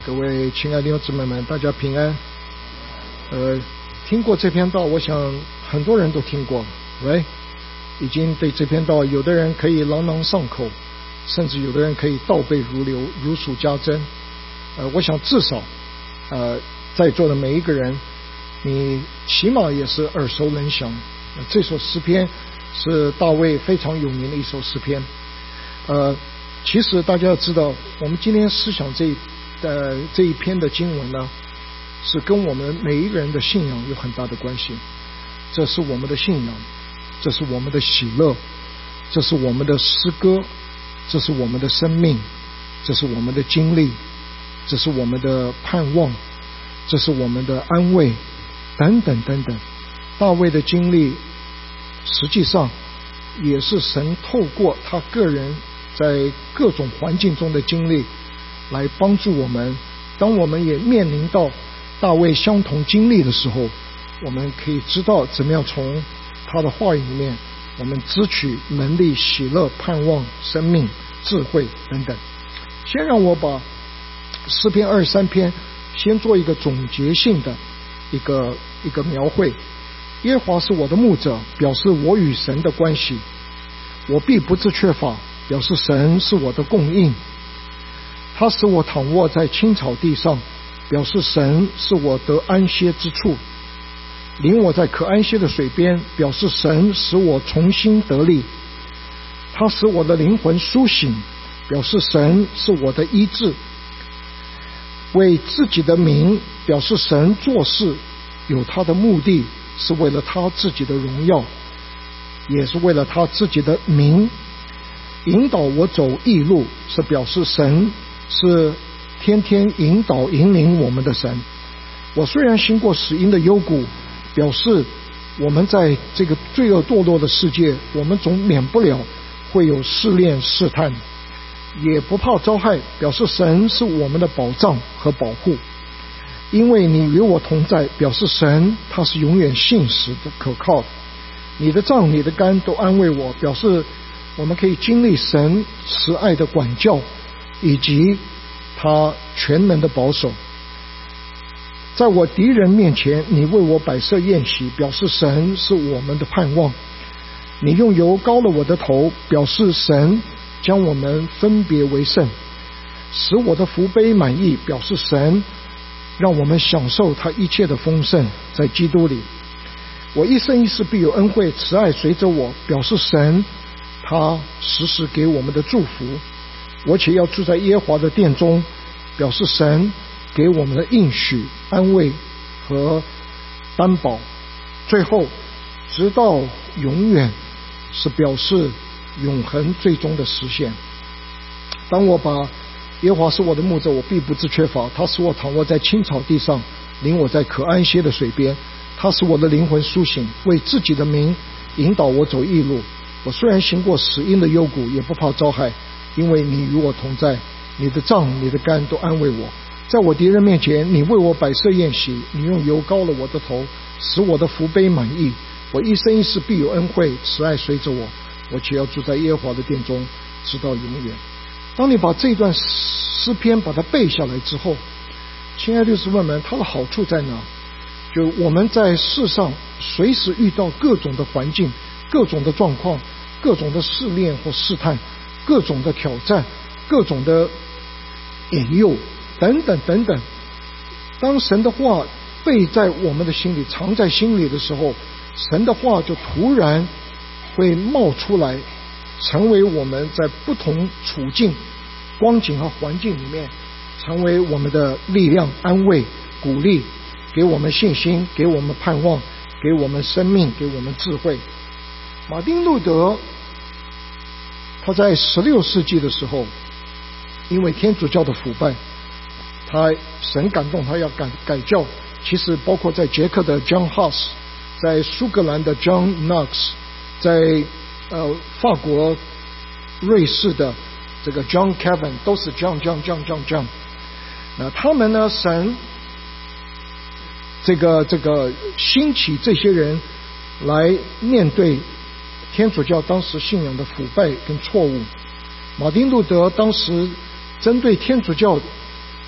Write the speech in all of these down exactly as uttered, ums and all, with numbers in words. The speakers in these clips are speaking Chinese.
各位亲爱的弟兄姊妹们，大家平安。呃，听过这篇道，我想很多人都听过，喂，已经对这篇道，有的人可以朗朗上口，甚至有的人可以倒背如流，如数家珍。呃，我想至少，呃，在座的每一个人，你起码也是耳熟能详。呃、这首诗篇是大卫非常有名的一首诗篇。呃，其实大家要知道，我们今天思想这一呃，这一篇的经文呢，是跟我们每一个人的信仰有很大的关系。这是我们的信仰，这是我们的喜乐，这是我们的诗歌，这是我们的生命，这是我们的经历，这是我们的盼望，这是我们的安慰，等等等等。大卫的经历实际上也是神透过他个人在各种环境中的经历来帮助我们。当我们也面临到大卫相同经历的时候，我们可以知道怎么样从他的话语里面我们支取能力、喜乐、盼望、生命、智慧等等。先让我把诗篇二十三篇先做一个总结性的一个一个描绘。耶和华是我的牧者，表示我与神的关系，我必不致缺乏，表示神是我的供应。他使我躺卧在青草地上，表示神是我得安歇之处。领我在可安歇的水边，表示神使我重新得力。他使我的灵魂苏醒，表示神是我的医治。为自己的名，表示神做事有他的目的，是为了他自己的荣耀，也是为了他自己的名。引导我走义路，是表示神是天天引导引领我们的神。我虽然行过死荫的幽谷，表示我们在这个罪恶堕落的世界，我们总免不了会有试炼试探，也不怕遭害，表示神是我们的保障和保护。因为你与我同在，表示神他是永远信实的可靠的。你的杖你的竿都安慰我，表示我们可以经历神慈爱的管教以及他全能的保守。在我敌人面前，你为我摆设宴席，表示神是我们的盼望。你用油膏了我的头，表示神将我们分别为圣。使我的福杯满溢，表示神让我们享受他一切的丰盛，在基督里。我一生一世必有恩惠慈爱随着我，表示神他时时给我们的祝福。我且要住在耶和华的殿中，表示神给我们的应许、安慰和担保。最后直到永远，是表示永恒最终的实现。当我把耶和华是我的牧者，我必不致缺乏。他使我躺卧在青草地上，领我在可安歇的水边。他使我的灵魂苏醒，为自己的名引导我走义路。我虽然行过死荫的幽谷，也不怕遭害，因为你与我同在。你的杖你的竿都安慰我。在我敌人面前，你为我摆设宴席，你用油膏了我的头，使我的福杯满溢。我一生一世必有恩惠慈爱随着我，我且要住在耶和华的殿中，直到永远。当你把这段诗篇把它背下来之后，亲爱的弟兄姊妹们，它的好处在哪？就我们在世上随时遇到各种的环境、各种的状况、各种的试炼或试探、各种的挑战、各种的引诱等等等等，当神的话背在我们的心里、藏在心里的时候，神的话就突然会冒出来，成为我们在不同处境、光景和环境里面，成为我们的力量、安慰、鼓励，给我们信心，给我们盼望，给我们生命，给我们智慧。马丁路德他在十六世纪的时候，因为天主教的腐败，他神感动他要改改教，其实包括在捷克的 John Huss， 在苏格兰的 John Knox， 在呃法国、瑞士的这个 John Calvin， 都是 John John John John John。那他们呢，神这个这个兴起这些人来面对天主教当时信仰的腐败跟错误。马丁路德当时针对天主教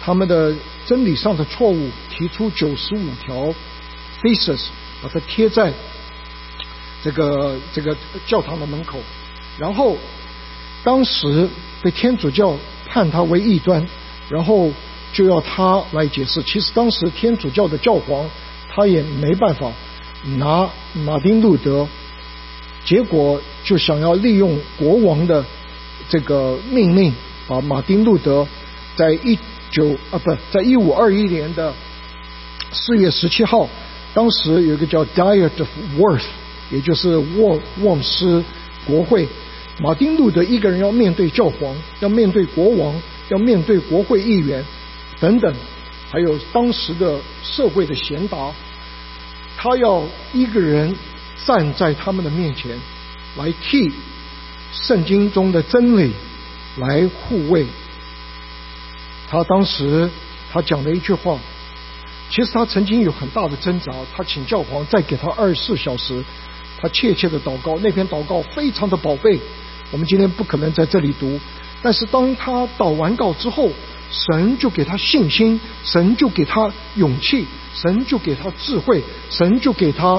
他们的真理上的错误，提出九十五条 thesis， 把它贴在这个这个教堂的门口，然后当时被天主教判他为异端，然后就要他来解释。其实当时天主教的教皇他也没办法拿马丁路德，结果就想要利用国王的这个命令，把马丁路德在一九啊不在一五二一年的四月十七号，当时有一个叫 Diet of Worth， 也就是沃沃姆斯国会，马丁路德一个人要面对教皇，要面对国王，要面对国会议员等等，还有当时的社会的贤达，他要一个人站在他们的面前，来替圣经中的真理来护卫。他当时他讲了一句话，其实他曾经有很大的挣扎，他请教皇再给他二十四小时，他切切的祷告，那篇祷告非常的宝贝，我们今天不可能在这里读，但是当他祷完告之后，神就给他信心，神就给他勇气，神就给他智慧，神就给他，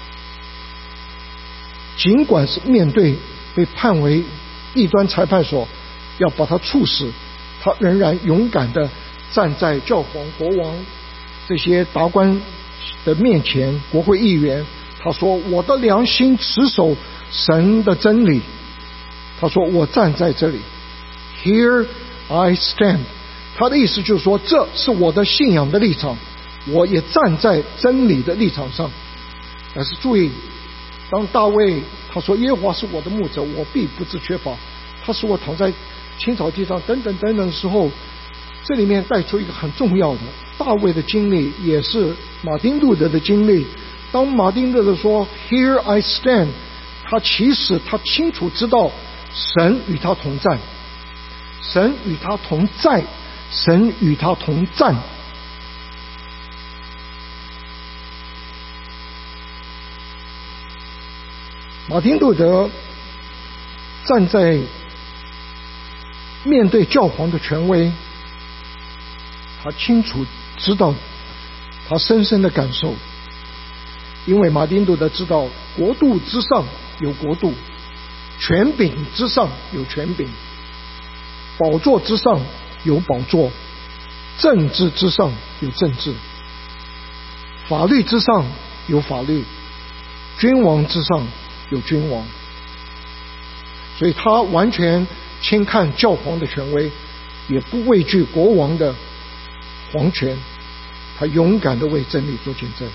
尽管是面对被判为异端裁判所要把他处死，他仍然勇敢地站在教皇、国王这些达官的面前，国会议员，他说我的良心持守神的真理，他说我站在这里 Here I stand， 他的意思就是说这是我的信仰的立场，我也站在真理的立场上。但是注意，当大卫他说耶和华是我的牧者，我必不致缺乏，他使我躺在青草地上等等等等的时候，这里面带出一个很重要的，大卫的经历也是马丁路德的经历。当马丁路德说 Here I stand， 他其实他清楚知道神与他同在，神与他同在，神与他同战。马丁路德站在面对教皇的权威，他清楚知道，他深深的感受，因为马丁路德知道国度之上有国度，权柄之上有权柄，宝座之上有宝座，政治之上有政治，法律之上有法律，君王之上有君王。所以他完全轻看教皇的权威，也不畏惧国王的皇权，他勇敢地为真理做见证。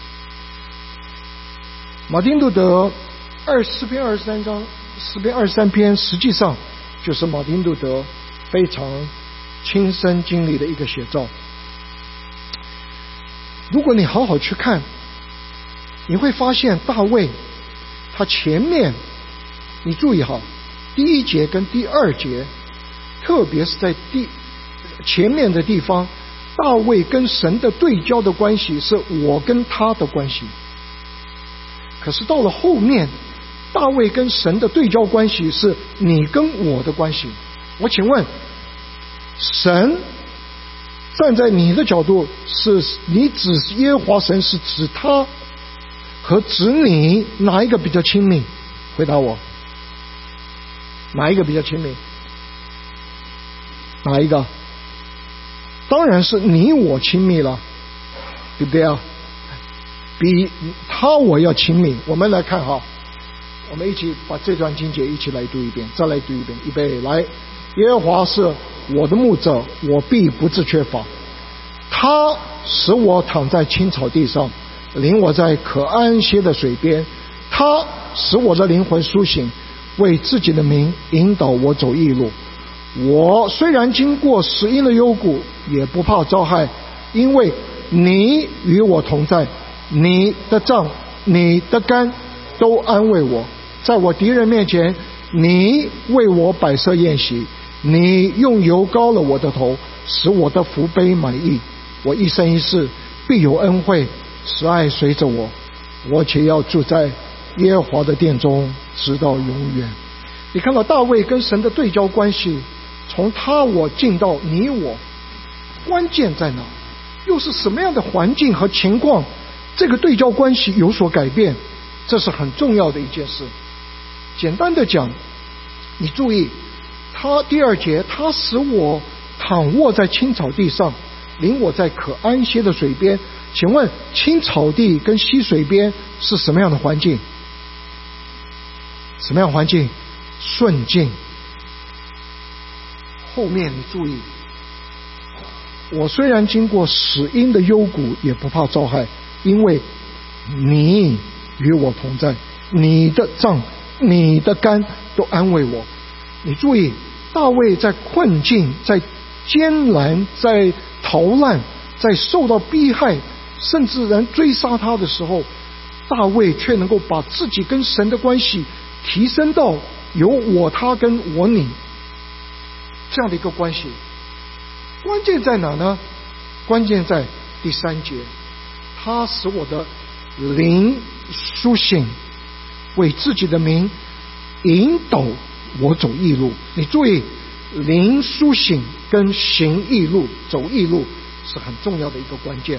马丁路德二诗篇二十三章诗篇二十三篇实际上就是马丁路德非常亲身经历的一个写照。如果你好好去看，你会发现大卫他前面，你注意哈，第一节跟第二节，特别是在第前面的地方，大卫跟神的对焦的关系是我跟他的关系。可是到了后面，大卫跟神的对焦关系是你跟我的关系。我请问，神站在你的角度，是你指耶和华神是指他和指你哪一个比较亲密？回答我，哪一个比较亲密？哪一个？当然是你我亲密了，对不对啊？比他我要亲密。我们来看哈，我们一起把这段经节一起来读一遍，再来读一遍，预备来。耶和华是我的牧者，我必不致缺乏。他使我躺在青草地上，领我在可安歇的水边。他使我的灵魂苏醒，为自己的名引导我走义路。我虽然经过死荫的幽谷，也不怕遭害，因为你与我同在，你的杖你的竿都安慰我。在我敌人面前，你为我摆设宴席，你用油膏了我的头，使我的福杯满溢。我一生一世必有恩惠，慈爱随着我，我且要住在耶和华的殿中，直到永远。你看到大卫跟神的对焦关系，从他我进到你我， 关键在哪？又是什么样的环境和情况，这个对照关系有所改变？这是很重要的一件事。简单的讲，你注意，他第二节，他使我躺卧在青草地上，领我在可安歇的水边。请问青草地跟溪水边是什么样的环境？什么样的环境？顺境。后面你注意，我虽然经过死荫的幽谷，也不怕遭害，因为你与我同在，你的杖你的竿都安慰我。你注意，大卫在困境，在艰难，在逃难，在受到逼害，甚至人追杀他的时候，大卫却能够把自己跟神的关系提升到有我他跟我你这样的一个关系。关键在哪呢？关键在第三节，他使我的灵苏醒，为自己的名引导我走义路。你注意，灵苏醒跟行义路、走义路是很重要的一个关键。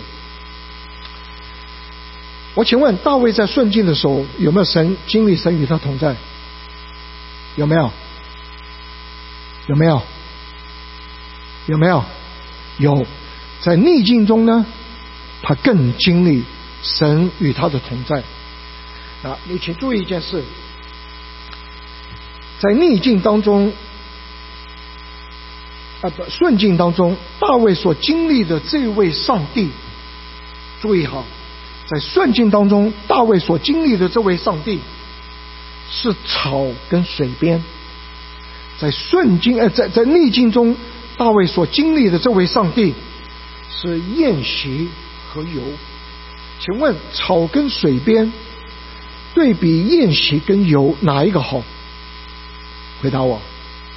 我请问，大卫在顺境的时候，有没有神经历神与他同在？有没有？有没有？有没有？有。在逆境中呢，他更经历神与他的同在。啊，你请注意一件事，在逆境当中，啊不，顺境当中，大卫所经历的这位上帝，注意哈，在顺境当中，大卫所经历的这位上帝是草跟水边；在顺境，呃，在在逆境中，大卫所经历的这位上帝是宴席和油。请问草跟水边对比宴席跟油，哪一个好？回答我。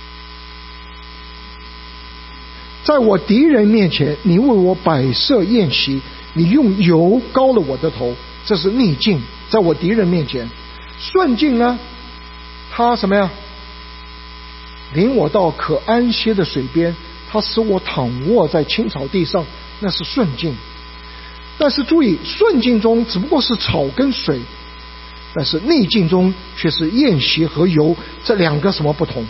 在我敌人面前，你为我摆设宴席，你用油膏了我的头，这是逆境。在我敌人面前。顺境呢，他什么呀？领我到可安歇的水边，他使我躺卧在青草地上，那是顺境。但是注意，顺境中只不过是草跟水，但是逆境中却是宴席和油，这两个什么不同？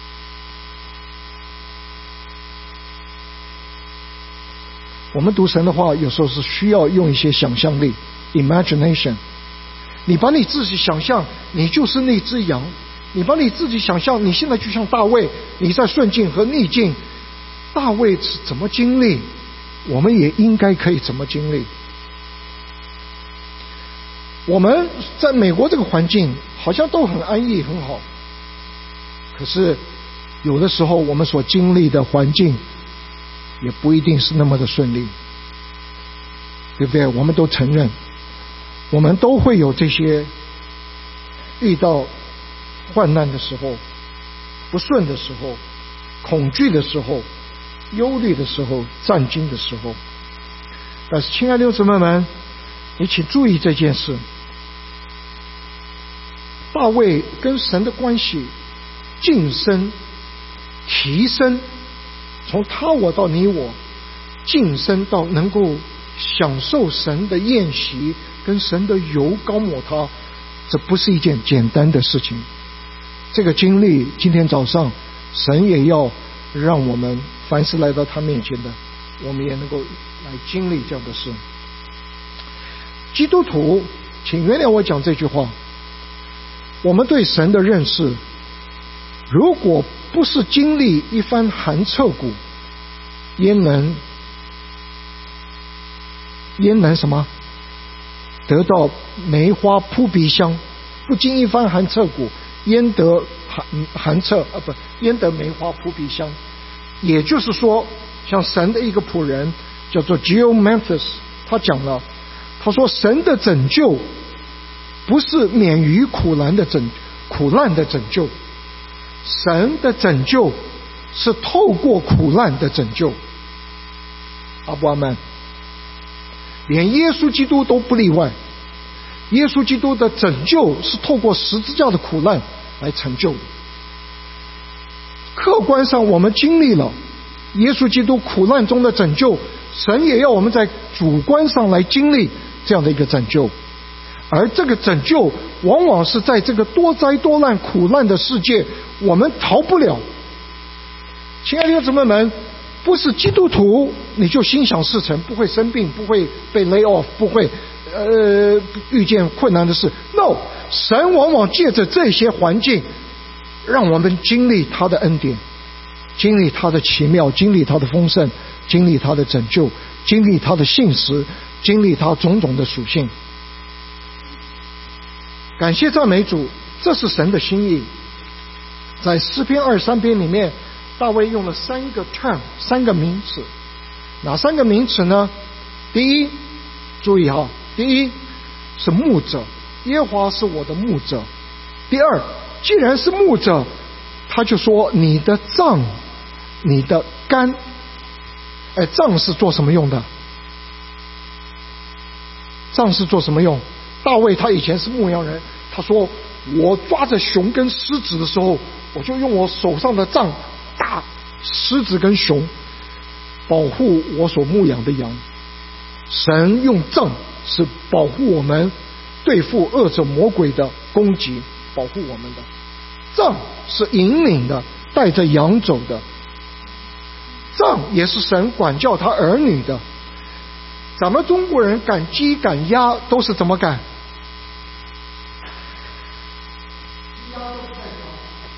我们读神的话，有时候是需要用一些想象力 imagination。 你把你自己想象你就是那只羊，你把你自己想象你现在就像大卫，你在顺境和逆境，大卫是怎么经历，我们也应该可以怎么经历。我们在美国这个环境好像都很安逸很好，可是有的时候我们所经历的环境也不一定是那么的顺利，对不对？我们都承认，我们都会有这些遇到患难的时候、不顺的时候、恐惧的时候、忧虑的时候、战惊的时候。但是亲爱的弟兄姊妹们，你请注意这件事，大卫跟神的关系晋升提升，从他我到你我，晋升到能够享受神的宴席跟神的油膏抹他，这不是一件简单的事情。这个经历今天早上神也要让我们凡是来到他面前的，我们也能够来经历这样的事。基督徒，请原谅我讲这句话，我们对神的认识，如果不是经历一番寒彻骨，焉能焉能什么得到梅花扑鼻香？不经一番寒彻骨，焉得寒寒彻啊不焉得梅花扑鼻香？也就是说，像神的一个仆人叫做 Gil Manthus， 他讲了，他说神的拯救不是免于苦难的拯苦难的拯救，神的拯救是透过苦难的拯救。阿不阿们？连耶稣基督都不例外，耶稣基督的拯救是透过十字架的苦难来成就的。客观上我们经历了耶稣基督苦难中的拯救，神也要我们在主观上来经历这样的一个拯救。而这个拯救往往是在这个多灾多难苦难的世界我们逃不了。亲爱的弟兄姊妹们，不是基督徒你就心想事成，不会生病，不会被 lay off， 不会呃遇见困难的事。 No， 神往往借着这些环境让我们经历他的恩典，经历他的奇妙，经历他的丰盛，经历他的拯救，经历他的信实，经历他种种的属性。感谢赞美主，这是神的心意。在诗篇二十三篇里面，大卫用了三个 term， 三个名词。哪三个名词呢？第一，注意哈，第一是牧者，耶和华是我的牧者。第二，既然是牧者，他就说你的杖，你的竿。哎，杖是做什么用的？杖是做什么用？大卫他以前是牧羊人，他说我抓着熊跟狮子的时候，我就用我手上的杖打狮子跟熊，保护我所牧养的羊。神用杖是保护我们对付恶者魔鬼的攻击，保护我们的。杖是引领的，带着羊走的。杖也是神管教他儿女的。咱们中国人赶鸡赶鸭都是怎么赶？鸭都不太长，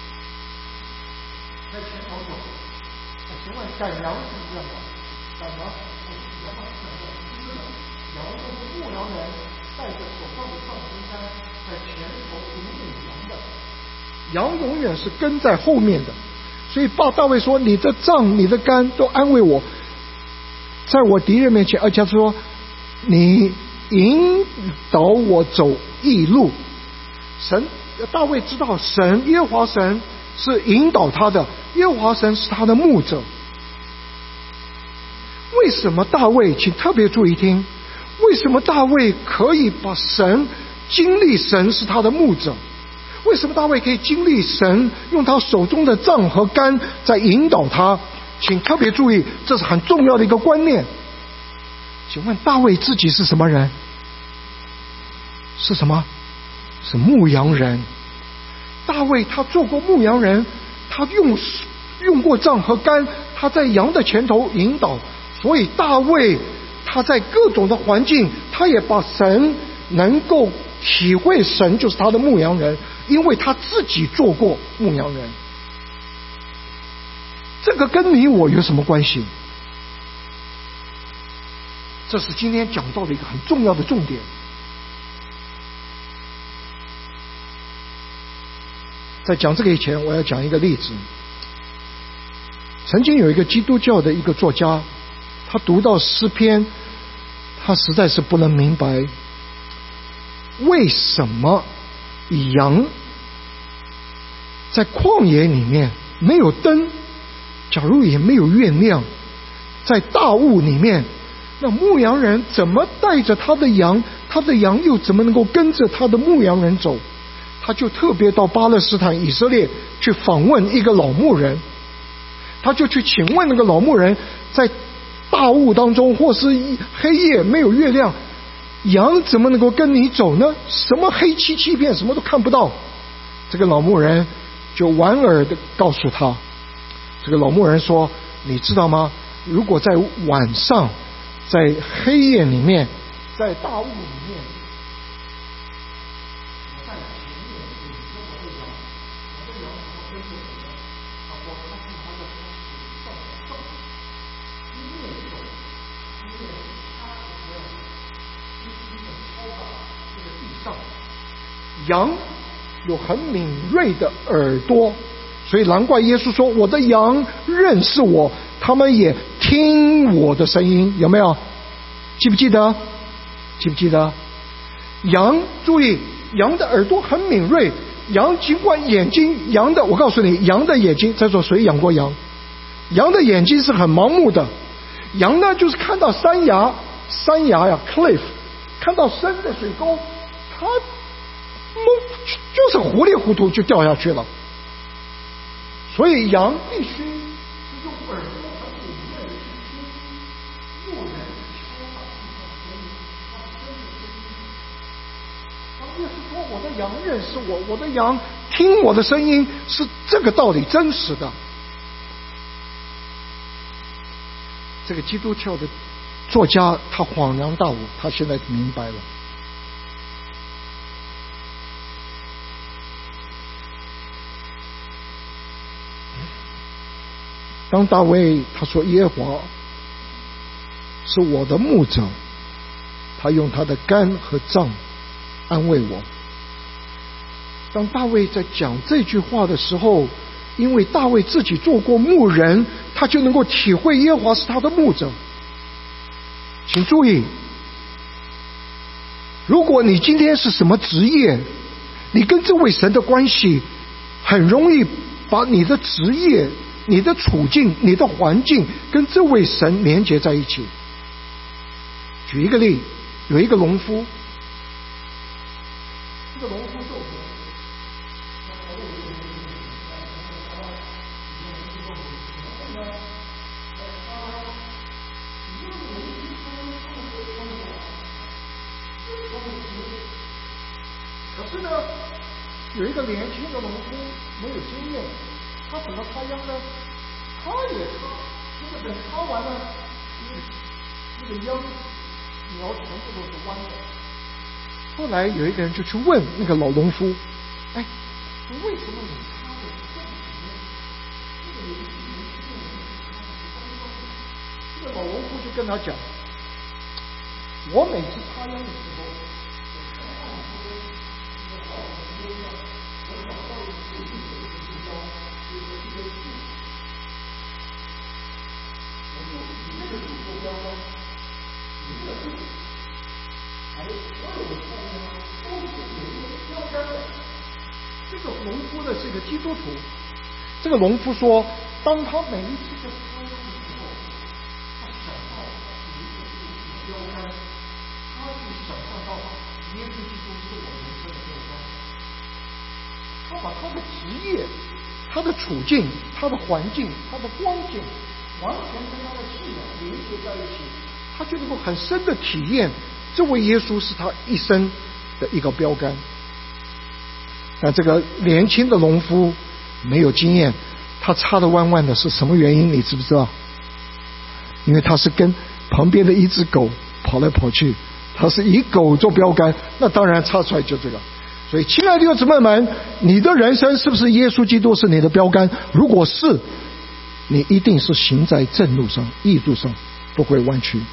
在前头走。请问赶羊是不是这样的？赶羊，羊是什么？不是的，羊都是牧羊人带着手上的杖跟竿在前头引领羊的，羊永远是跟在后面的。所以大卫说：“你的杖、你的竿都安慰我。”在我敌人面前，而且说你引导我走义路。神大卫知道神耶和华神是引导他的，耶和华神是他的牧者。为什么大卫，请特别注意听，为什么大卫可以把神经历神是他的牧者？为什么大卫可以经历神用他手中的杖和竿在引导他？请特别注意，这是很重要的一个观念。请问大卫自己是什么人？是什么？是牧羊人。大卫他做过牧羊人，他用用过杖和竿，他在羊的前头引导，所以大卫他在各种的环境，他也把神能够体会神就是他的牧羊人，因为他自己做过牧羊人。这个跟你我有什么关系？这是今天讲到的一个很重要的重点。在讲这个以前，我要讲一个例子。曾经有一个基督教的一个作家，他读到诗篇，他实在是不能明白，为什么羊在旷野里面没有灯，假如也没有月亮，在大雾里面，那牧羊人怎么带着他的羊，他的羊又怎么能够跟着他的牧羊人走？他就特别到巴勒斯坦以色列去访问一个老牧人，他就去请问那个老牧人，在大雾当中或是黑夜没有月亮，羊怎么能够跟你走呢？什么黑漆漆片，什么都看不到。这个老牧人就莞尔的告诉他，这个老牧人说，你知道吗？如果在晚上，在黑夜里面，在大雾里面，我在前面领着我的羊，我的羊怎么跟着我呢？他说他是他的上上一面走，一面他怎么样轻轻的敲打这个地上。羊有很敏锐的耳朵，所以难怪耶稣说，我的羊认识我，他们也听我的声音。有没有？记不记得？记不记得？羊，注意，羊的耳朵很敏锐，羊尽管眼睛，羊的，我告诉你，羊的眼睛，在座谁养过羊？羊的眼睛是很盲目的，羊呢就是看到山崖，山崖呀 cliff， 看到深的水沟，它就是糊里糊涂就掉下去了。所以羊必须是用耳朵很敏说我的羊认识我，我的羊听我的声音，是这个道理真实的。这个基督教的作家他恍然大悟，他现在明白了。当大卫他说耶和华是我的牧者，他用他的肝和脏安慰我。当大卫在讲这句话的时候，因为大卫自己做过牧人，他就能够体会耶和华是他的牧者。请注意，如果你今天是什么职业，你跟这位神的关系很容易把你的职业、你的处境、你的环境跟这位神连结在一起。举一个例，有一个农夫，这个农夫种可是呢，有一个年轻的农夫没有经验，他怎么插秧呢？他也插，这个等插完了，那个秧苗全部都是弯的。后来有一个人就去问那个老农夫：“哎，为什么你插的这么直？这个年轻人这个人插的是弯弯的。”这个老农夫就跟他讲：“我每次插秧的时候，我看看说，这个稻子边上，我找到一个树的一个树标，就是一根树。我就以那个树做标杆，以那个树，还有所有的插秧都是有一个标杆的。”这个农夫呢是一个基督徒。这个农夫说，当他每一次在插秧的时候，他想到有一个树的标杆，他就想象到耶稣基督是我人生的标杆。他把他的职业、他的处境、他的环境、他的光景，完全跟他的信仰连接在一起，他就能够很深的体验这位耶稣是他一生的一个标杆。但这个年轻的农夫没有经验，他插的弯弯的是什么原因？你知不知道？因为他是跟旁边的一只狗跑来跑去，他是以狗做标杆，那当然插出来就这个。所以亲爱的弟兄姊妹们，你的人生是不是耶稣基督是你的标杆？如果是，你一定是行在正路上、义路上，不会弯曲。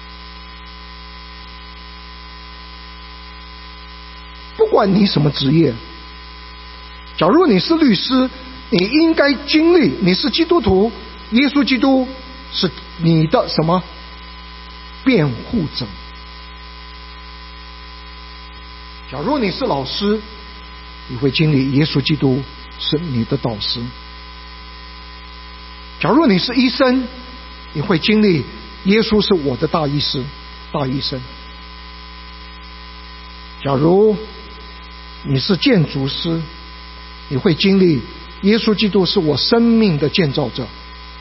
不管你什么职业，假如你是律师，你应该经历，你是基督徒，耶稣基督是你的什么辩护者。假如你是老师，你会经历耶稣基督是你的导师。假如你是医生，你会经历耶稣是我的大医师、大医生。假如你是建筑师，你会经历耶稣基督是我生命的建造者。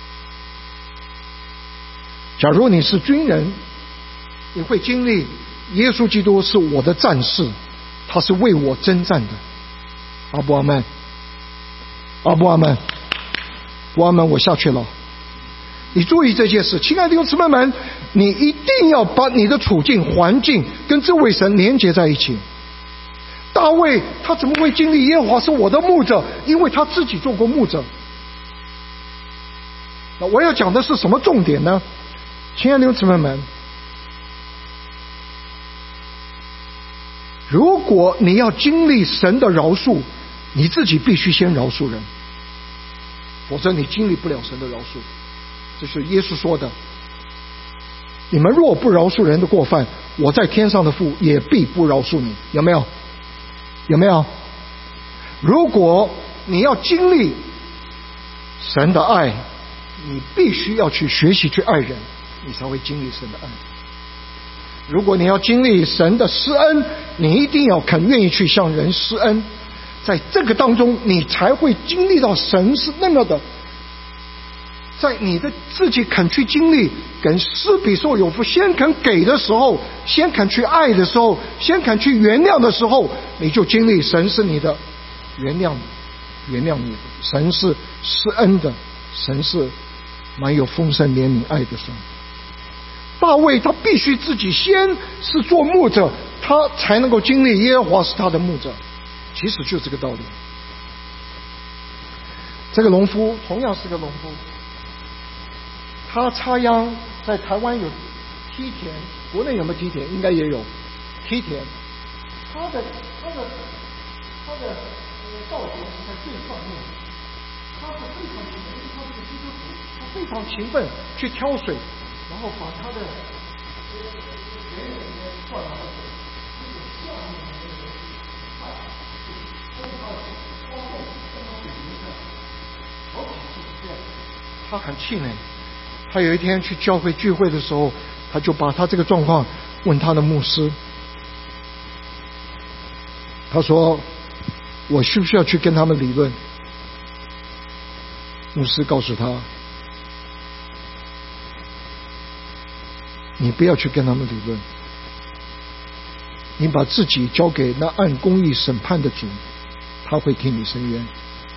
假如你是军人，你会经历耶稣基督是我的战士，他是为我征战的。阿布阿们，阿布阿们，布阿们，我下去了。你注意这件事，亲爱的弟兄姊妹们，你一定要把你的处境、环境跟这位神连接在一起。大卫他怎么会经历耶和华是我的牧者？因为他自己做过牧者。那我要讲的是什么重点呢？亲爱的弟兄姊妹们，如果你要经历神的饶恕，你自己必须先饶恕人，否则你经历不了神的饶恕。这是耶稣说的，你们若不饶恕人的过犯，我在天上的父也必不饶恕你。有没有？有没有？如果你要经历神的爱，你必须要去学习去爱人，你才会经历神的爱。如果你要经历神的施恩，你一定要肯愿意去向人施恩，在这个当中你才会经历到神是那么的在你的自己肯去经历跟施比受有福，先肯给的时候，先肯去爱的时候，先肯去原谅的时候，你就经历神是你的原谅原谅你的，神是施恩的，神是满有丰盛怜悯爱的神。大卫他必须自己先是做牧者，他才能够经历耶和华是他的牧者，其实就这个道理。这个农夫同样是个农夫，他插秧，在台湾有梯田，国内有没有梯田？应该也有梯田。他的他的他的稻田是在最上面，他是非常勤奋，因为他是个基督徒，他非常勤奋去挑水，然后把他的田野里面灌满了水，这个下面的那个菜就冲他的花洞，让他水流下来，好几次是这样，他很气馁。他有一天去教会聚会的时候，他就把他这个状况问他的牧师，他说我需不需要去跟他们理论？牧师告诉他，你不要去跟他们理论，你把自己交给那按公义审判的主，他会替你伸冤。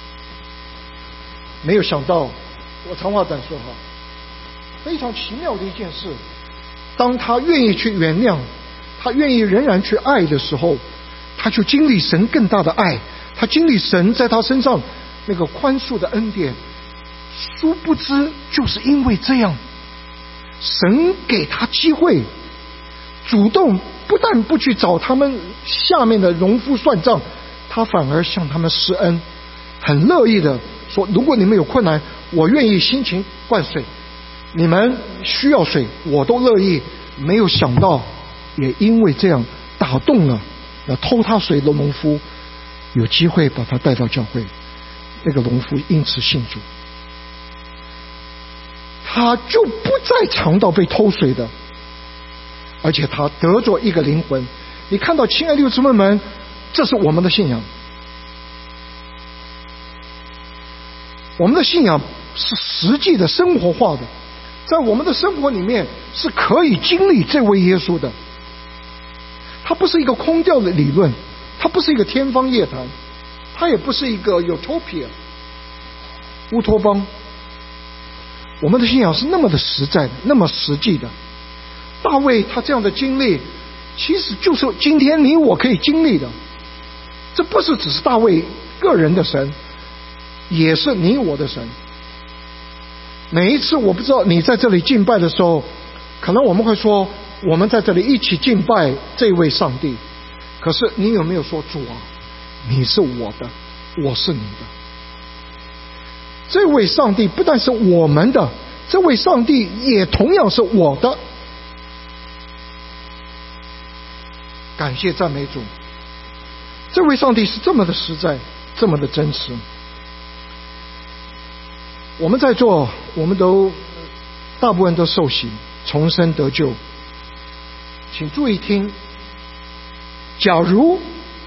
没有想到，我长话短说哈，非常奇妙的一件事，当他愿意去原谅，他愿意仍然去爱的时候，他就经历神更大的爱，他经历神在他身上那个宽恕的恩典。殊不知就是因为这样，神给他机会，主动不但不去找他们下面的农夫算账，他反而向他们施恩，很乐意的说，如果你们有困难，我愿意辛勤灌水，你们需要水我都乐意。没有想到也因为这样打动了那偷他水的农夫，有机会把他带到教会，那个农夫因此信主，他就不再尝到被偷水的，而且他得着一个灵魂。你看到亲爱的弟兄姊妹们，这是我们的信仰，我们的信仰是实际的生活化的，在我们的生活里面是可以经历这位耶稣的。它不是一个空掉的理论，它不是一个天方夜谭，它也不是一个 utopia 乌托邦。我们的信仰是那么的实在的，那么实际的。大卫他这样的经历，其实就是今天你我可以经历的。这不是只是大卫个人的神，也是你我的神。每一次我不知道你在这里敬拜的时候，可能我们会说我们在这里一起敬拜这位上帝，可是你有没有说，主啊，你是我的，我是你的。这位上帝不但是我们的，这位上帝也同样是我的。感谢赞美主，这位上帝是这么的实在，这么的真实。我们在座，我们都大部分都受洗重生得救，请注意听，假如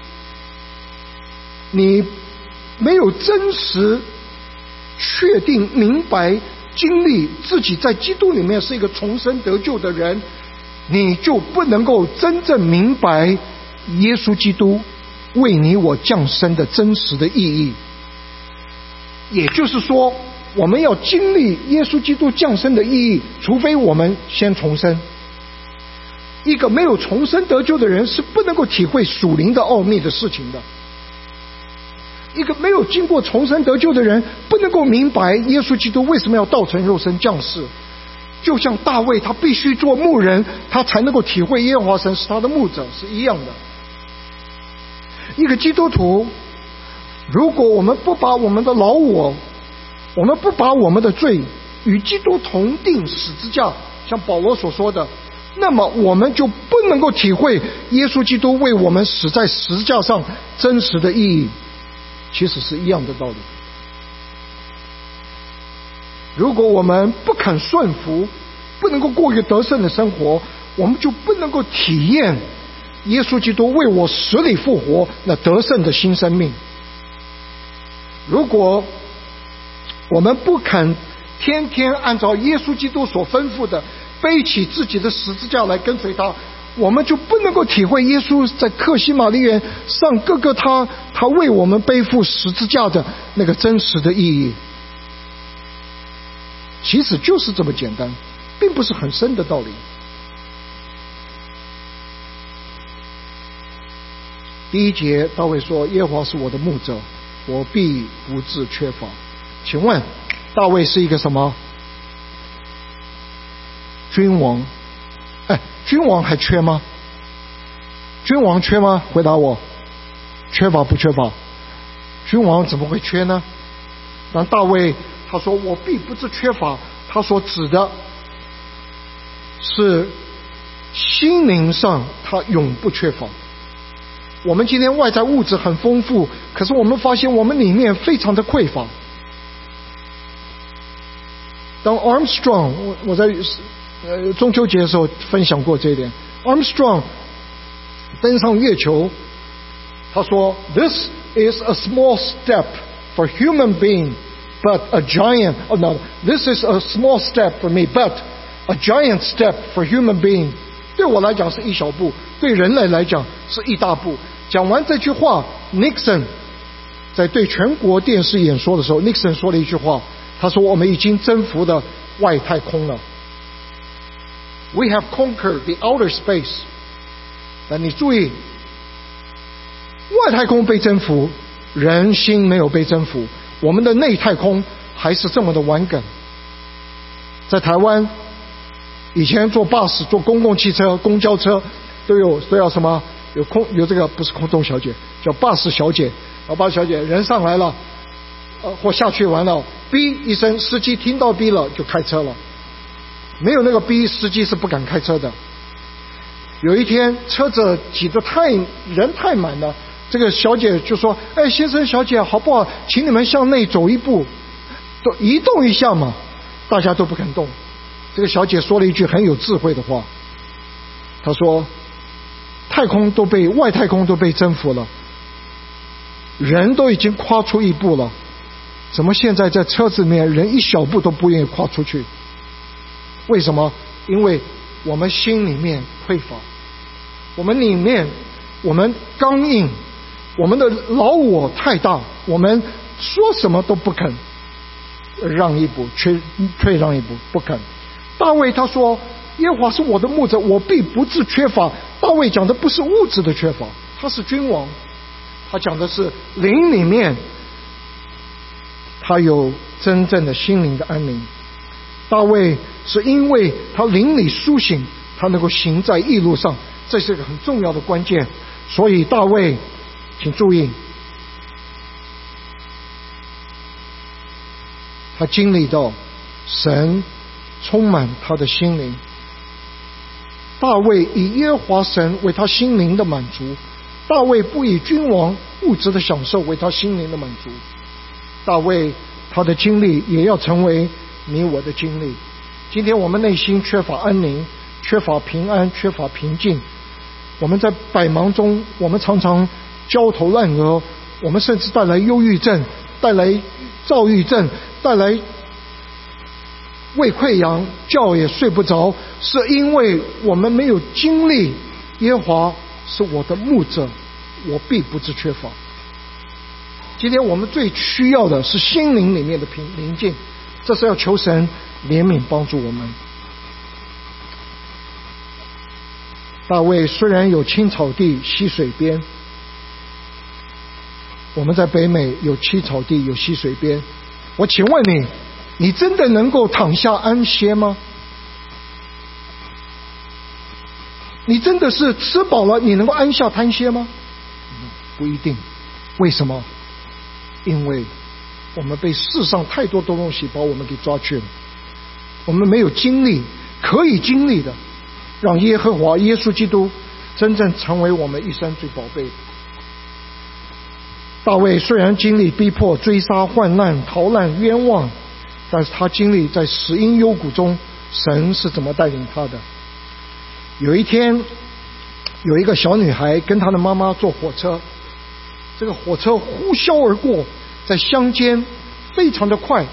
你没有真实确定明白经历自己在基督里面是一个重生得救的人，你就不能够真正明白耶稣基督为你我降生的真实的意义。也就是说，我们要经历耶稣基督降生的意义，除非我们先重生。一个没有重生得救的人是不能够体会属灵的奥秘的事情的。一个没有经过重生得救的人不能够明白耶稣基督为什么要道成肉身降世。就像大卫他必须做牧人，他才能够体会耶和华神是他的牧者是一样的。一个基督徒，如果我们不把我们的老我，我们不把我们的罪与基督同定十字架，像保罗所说的，那么我们就不能够体会耶稣基督为我们死在十字架上真实的意义。其实是一样的道理。如果我们不肯顺服，不能够过一个得胜的生活，我们就不能够体验耶稣基督为我死里复活那得胜的新生命。如果我们不肯天天按照耶稣基督所吩咐的背起自己的十字架来跟随他，我们就不能够体会耶稣在客西马尼园上各个他他为我们背负十字架的那个真实的意义。其实就是这么简单，并不是很深的道理。第一节，大卫说：“耶和华是我的牧者，我必不致缺乏。”请问，大卫是一个什么？君王？哎，君王还缺吗？君王缺吗？回答我，缺乏不缺乏？君王怎么会缺呢？但大卫他说：“我必不致缺乏。”他所指的是心灵上他永不缺乏。我们今天外在物质很丰富，可是我们发现我们里面非常的匮乏。当 Armstrong， 我我在呃中秋节的时候分享过这一点。Armstrong 登上月球，他说 ：“This is a small step for human being, but a giant. Oh no, this is a small step for me, but a giant step for human being.” 对我来讲是一小步，对人类来讲是一大步。讲完这句话 ，Nixon 在对全国电视演说的时候 ，Nixon 说了一句话，他说：“我们已经征服了外太空了。” We have conquered the outer space。但你注意，外太空被征服，人心没有被征服，我们的内太空还是这么的顽梗。在台湾，以前坐巴士、坐公共汽车、公交车都有都要什么？有空有这个不是空中小姐，叫巴士小姐。啊，巴士小姐人上来了，呃，或下去完了，哔一声，司机听到哔了就开车了。没有那个哔，司机是不敢开车的。有一天车子挤得太人太满了，这个小姐就说：“哎，先生小姐，好不好？请你们向内走一步，都移动一下嘛。”大家都不肯动。这个小姐说了一句很有智慧的话，她说：“太空都被外太空都被征服了，人都已经跨出一步了，怎么现在在车子里面人一小步都不愿意跨出去？为什么？因为我们心里面匮乏，我们里面我们刚硬，我们的老我太大，我们说什么都不肯让一步，退退让一步，不肯。大卫他说：“耶和华是我的牧者，我必不致缺乏。”大卫讲的不是物质的缺乏，他是君王，他讲的是灵里面他有真正的心灵的安宁。大卫是因为他灵里苏醒，他能够行在义路上，这是一个很重要的关键。所以大卫，请注意，他经历到神充满他的心灵。大卫以耶和华神为他心灵的满足，大卫不以君王物质的享受为他心灵的满足。大卫他的经历也要成为你我的经历。今天我们内心缺乏安宁，缺乏平安，缺乏平静，我们在百忙中，我们常常焦头烂额，我们甚至带来忧郁症，带来躁郁症，带来胃溃疡，觉也睡不着，是因为我们没有经历耶和华是我的牧者，我必不致缺乏。今天我们最需要的是心灵里面的平宁静，这是要求神怜悯帮助我们。大卫虽然有青草地溪水边，我们在北美有青草地有溪水边，我请问你，你真的能够躺下安歇吗？你真的是吃饱了你能够安下摊歇吗？不一定。为什么？因为我们被世上太多的东西把我们给抓去了，我们没有经历可以经历的，让耶和华耶稣基督真正成为我们一生最宝贝的。大卫虽然经历逼迫、追杀、患难、逃难、冤枉，但是他经历在死荫幽谷中，神是怎么带领他的。有一天有一个小女孩跟她的妈妈坐火车，这个火车呼啸而过，在乡间非常的快，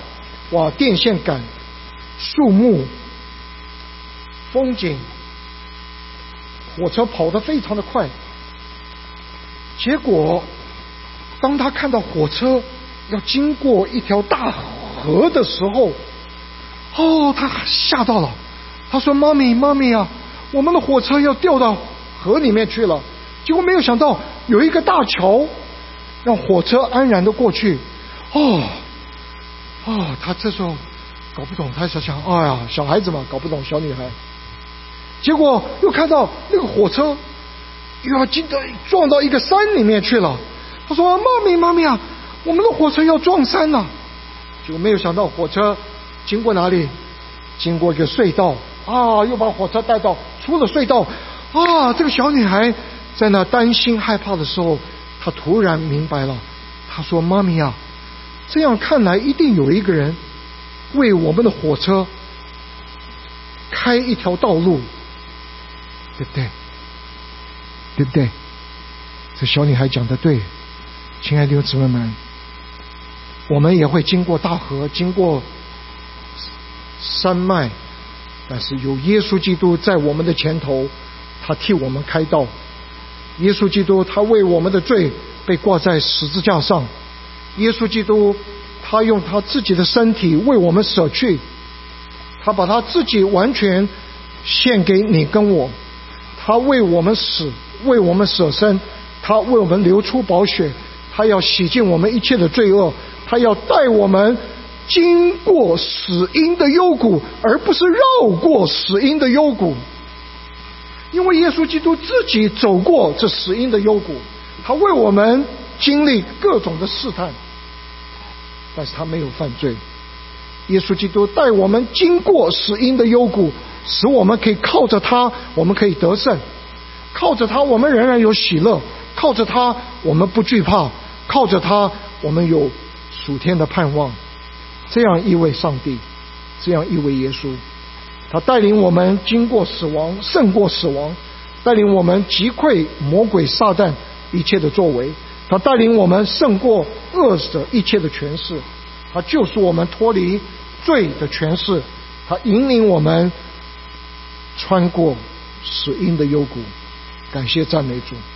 哇，电线杆、树木、风景，火车跑得非常的快。结果当他看到火车要经过一条大河的时候，哦，他吓到了。他说：“妈咪，妈咪啊，我们的火车要掉到河里面去了。”结果没有想到有一个大桥，让火车安然的过去。哦，哦，他这时候搞不懂，他想想，哎呀，小孩子嘛，搞不懂小女孩。结果又看到那个火车又要进到撞到一个山里面去了。他说：“妈咪，妈咪啊，我们的火车要撞山了。”结果没有想到火车经过哪里？经过一个隧道啊，又把火车带到出了隧道啊。这个小女孩在那担心害怕的时候，她突然明白了。她说：“妈咪啊，这样看来一定有一个人为我们的火车开一条道路，对不对？对不对？”这小女孩讲得对。亲爱的弟兄姊妹们，我们也会经过大河，经过山脉，但是有耶稣基督在我们的前头，他替我们开道。耶稣基督他为我们的罪被挂在十字架上，耶稣基督他用他自己的身体为我们舍去，他把他自己完全献给你跟我，他为我们死，为我们舍身，他为我们流出宝血，他要洗净我们一切的罪恶，他要带我们经过死荫的幽谷，而不是绕过死荫的幽谷。因为耶稣基督自己走过这死荫的幽谷，他为我们经历各种的试探，但是他没有犯罪。耶稣基督带我们经过死荫的幽谷，使我们可以靠着他，我们可以得胜。靠着他，我们仍然有喜乐；靠着他，我们不惧怕；靠着他，我们有属天的盼望。这样一位上帝，这样一位耶稣，他带领我们经过死亡，胜过死亡，带领我们击溃魔鬼撒旦一切的作为，他带领我们胜过恶者一切的权势，他救赎我们脱离罪的权势，他引领我们穿过死荫的幽谷。感谢赞美主。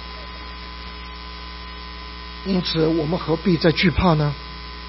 因此我们何必再惧怕呢？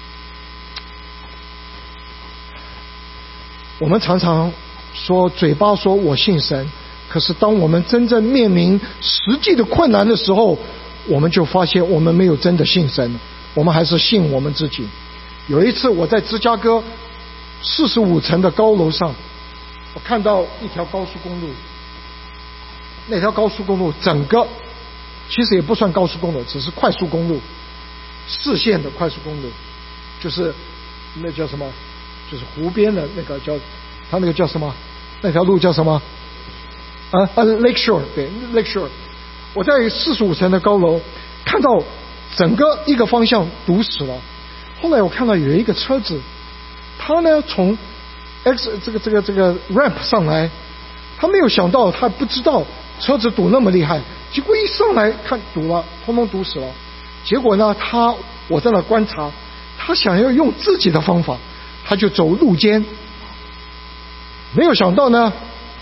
我们常常说嘴巴说我信神，可是当我们真正面临实际的困难的时候，我们就发现我们没有真的信神，我们还是信我们自己。有一次我在芝加哥四十五层的高楼上，我看到一条高速公路，那条高速公路整个其实也不算高速公路，只是快速公路，四线的快速公路，就是那叫什么，就是湖边的那个叫，它那个叫什么，那条路叫什么啊啊 Lake Shore， 对 Lake Shore。 我在四十五层的高楼看到整个一个方向堵死了。后来我看到有一个车子，他呢从 X 这个这个这个 ramp 上来，他没有想到，他不知道车子堵那么厉害，结果一上来看堵了，通通堵死了。结果呢，他我在那观察，他想要用自己的方法，他就走路肩。没有想到呢，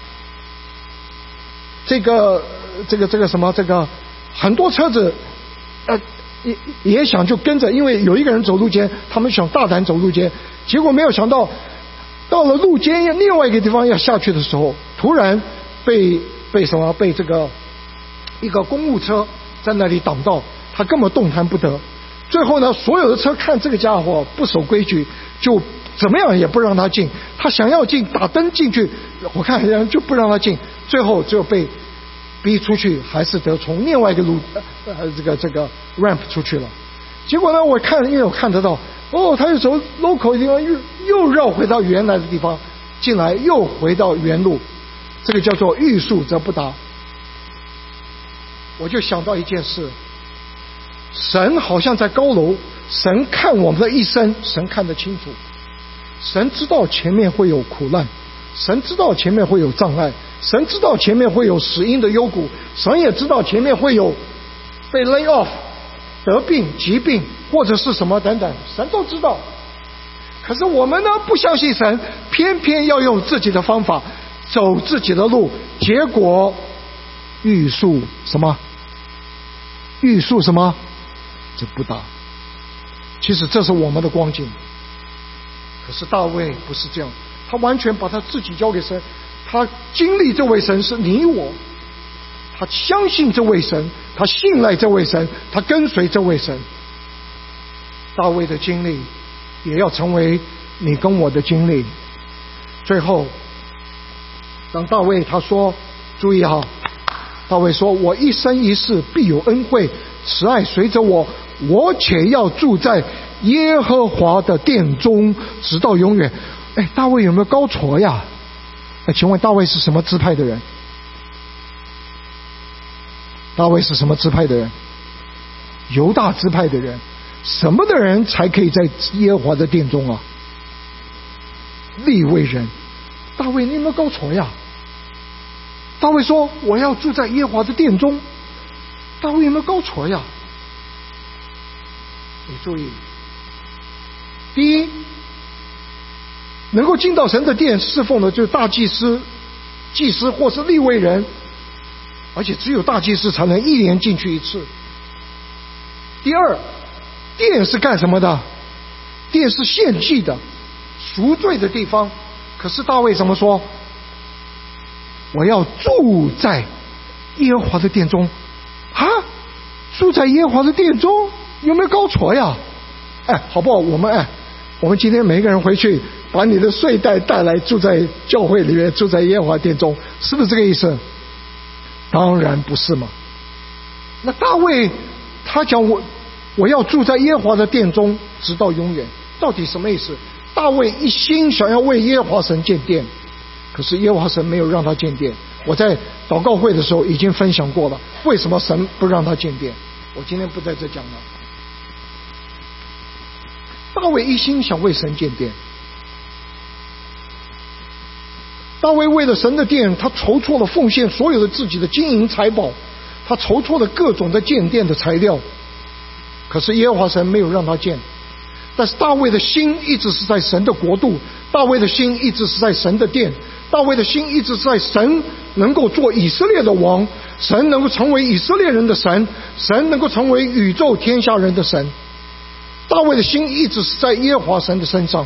这个这个这个什么这个很多车子呃也也想就跟着，因为有一个人走路肩，他们想大胆走路肩，结果没有想到到了路肩另外一个地方要下去的时候，突然被被什么被这个一个公务车在那里挡道，他根本动弹不得。最后呢，所有的车看这个家伙不守规矩，就怎么样也不让他进。他想要进，打灯进去，我看人就不让他进。最后只有被逼出去，还是得从另外一个路呃这个这个 ramp 出去了。结果呢，我看因为我看得到，哦，他又走 local 的地方，又又绕回到原来的地方进来，又回到原路。这个叫做欲速则不达。我就想到一件事，神好像在高楼，神看我们的一生，神看得清楚，神知道前面会有苦难，神知道前面会有障碍，神知道前面会有死荫的幽谷，神也知道前面会有被 lay off 得病疾病或者是什么等等，神都知道。 可是我们呢，不相信神，偏偏要用自己的方法走自己的路，结果欲速什么？欲速什么？这不大。其实这是我们的光景。可是大卫不是这样，他完全把他自己交给神，他经历这位神是你我，他相信这位神，他信赖这位神，他跟随这位神。大卫的经历也要成为你跟我的经历。最后当大卫他说，注意哈，大卫说，我一生一世必有恩惠慈爱随着我，我且要住在耶和华的殿中直到永远。哎，大卫有没有高挫呀？哎，请问大卫是什么支派的人？大卫是什么支派的人？犹大支派的人。什么的人才可以在耶和华的殿中啊？利未人。大卫你有没有高挫呀？大卫说我要住在耶和华的殿中。大卫有没有高挫呀？你注意，第一，能够进到神的殿侍奉的就是大祭司、祭司或是利未人，而且只有大祭司才能一年进去一次。第二，殿是干什么的？殿是献祭的、赎罪的地方。可是大卫怎么说？我要住在耶和华的殿中。啊，住在耶和华的殿中，有没有高挫呀？哎，好不好？我们哎，我们今天每个人回去把你的睡袋带来，住在教会里面，住在耶和华殿中，是不是这个意思？当然不是嘛。那大卫他讲我我要住在耶和华的殿中直到永远，到底什么意思？大卫一心想要为耶和华神建殿，可是耶和华神没有让他建殿。我在祷告会的时候已经分享过了，为什么神不让他建殿，我今天不在这讲了。大卫一心想为神建殿，大卫为了神的殿，他筹措了奉献所有的自己的金银财宝，他筹措了各种的建殿的材料，可是耶和华神没有让他建。但是大卫的心一直是在神的国度，大卫的心一直是在神的殿，大卫的心一直是在神能够做以色列的王，神能够成为以色列人的神，神能够成为宇宙天下人的神。大卫的心一直是在耶和华神的身上。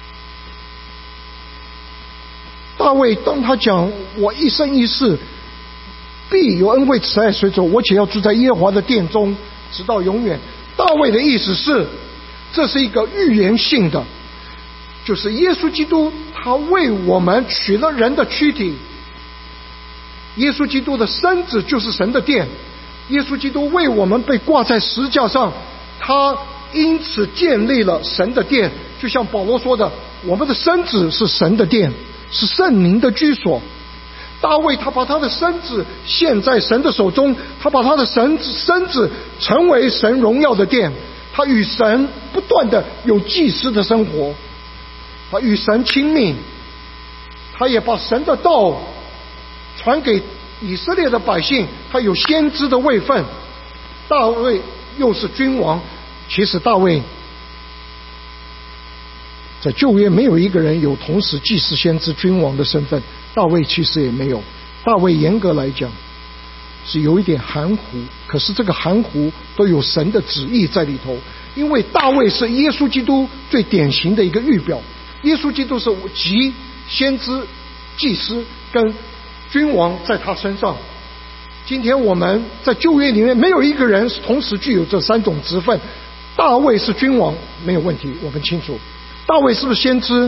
大卫当他讲我一生一世必有恩惠慈爱随着我，我且要住在耶和华的殿中直到永远，大卫的意思是这是一个预言性的，就是耶稣基督他为我们取了人的躯体，耶稣基督的身子就是神的殿，耶稣基督为我们被挂在十字架上，他因此建立了神的殿。就像保罗说的，我们的身子是神的殿，是圣灵的居所。大卫他把他的身子献在神的手中，他把他的身子身子成为神荣耀的殿，他与神不断的有祭司的生活，他与神亲密，他也把神的道传给以色列的百姓，他有先知的位分。大卫又是君王，其实大卫在旧约没有一个人有同时祭司、先知、君王的身份，大卫其实也没有。大卫严格来讲是有一点含糊，可是这个含糊都有神的旨意在里头，因为大卫是耶稣基督最典型的一个预表。耶稣基督是集先知、祭司跟君王在他身上。今天我们在旧约里面没有一个人同时具有这三种职分。大卫是君王没有问题，我们清楚。大卫是不是先知？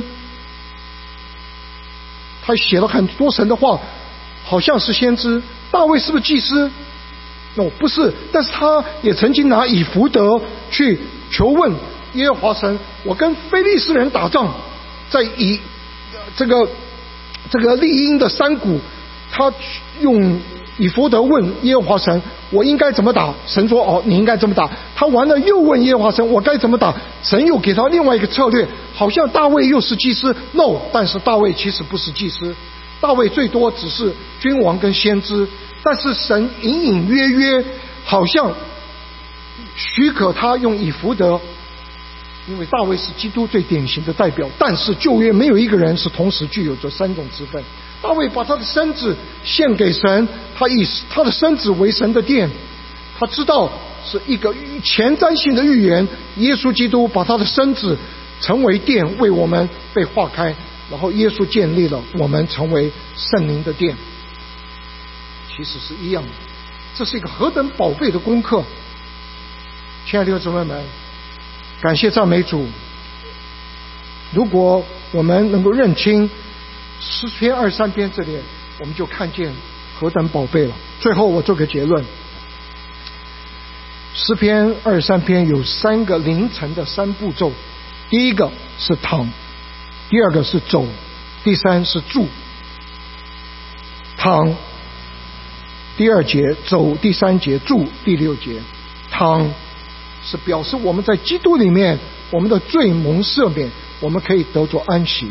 他写了很多神的话，好像是先知。大卫是不是祭司？ no 不是，但是他也曾经拿以弗得去求问耶和华神。我跟非利士人打仗，在以这个这个利因的山谷，他用以弗得问耶和华神，我应该怎么打？神说哦，你应该这么打。他完了又问耶和华神，我该怎么打？神又给他另外一个策略，好像大卫又是祭司 no， 但是大卫其实不是祭司，大卫最多只是君王跟先知。但是神隐隐约约好像许可他用以弗得因为大卫是基督最典型的代表，但是旧约没有一个人是同时具有这三种职分。大卫把他的身子献给神，他以他的身子为神的殿，他知道是一个前瞻性的预言，耶稣基督把他的身子成为殿，为我们被化开，然后耶稣建立了我们成为圣灵的殿。其实是一样的，这是一个何等宝贝的功课。亲爱的弟兄姊妹们，感谢赞美主，如果我们能够认清诗篇二十三篇这里，我们就看见何等宝贝了。最后我做个结论，诗篇二十三篇有三个凌晨的三步骤，第一个是躺，第二个是走，第三是住。躺第二节，走第三节，住第六节。躺是表示我们在基督里面，我们的罪蒙赦免，我们可以得着安息。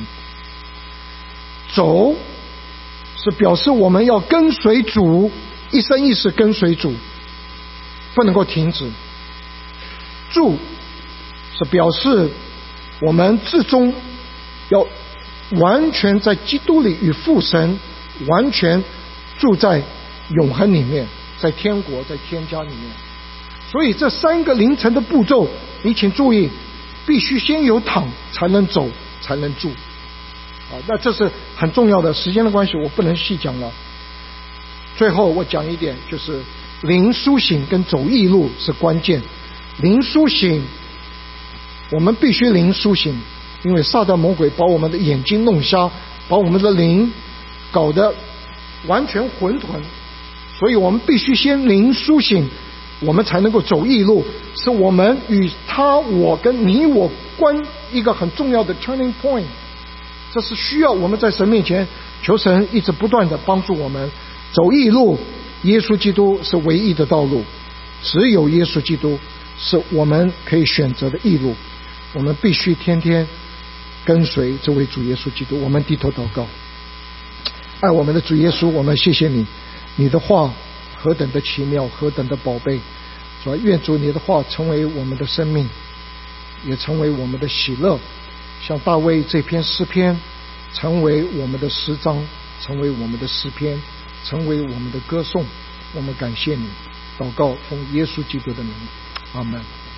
走是表示我们要跟随主，一生一世跟随主，不能够停止。住是表示我们至终要完全在基督里与父神完全住在永恒里面，在天国，在天家里面。所以这三个凌晨的步骤，你请注意，必须先有躺才能走，才能住啊，那这是很重要的，时间的关系我不能细讲了。最后我讲一点，就是灵苏醒跟走义路是关键。灵苏醒，我们必须灵苏醒，因为撒旦魔鬼把我们的眼睛弄瞎，把我们的灵搞得完全混沌，所以我们必须先灵苏醒，我们才能够走义路，是我们与他我跟你我关一个很重要的 turning point。 这是需要我们在神面前求神一直不断的帮助我们走义路。耶稣基督是唯一的道路，只有耶稣基督是我们可以选择的义路，我们必须天天跟随这位主耶稣基督。我们低头祷告。爱我们的主耶稣，我们谢谢你，你的话何等的奇妙，何等的宝贝。主啊，愿主你的话成为我们的生命，也成为我们的喜乐，像大卫这篇诗篇成为我们的诗章，成为我们的诗篇，成为我们的歌颂。我们感谢你，祷告奉耶稣基督的名，阿们。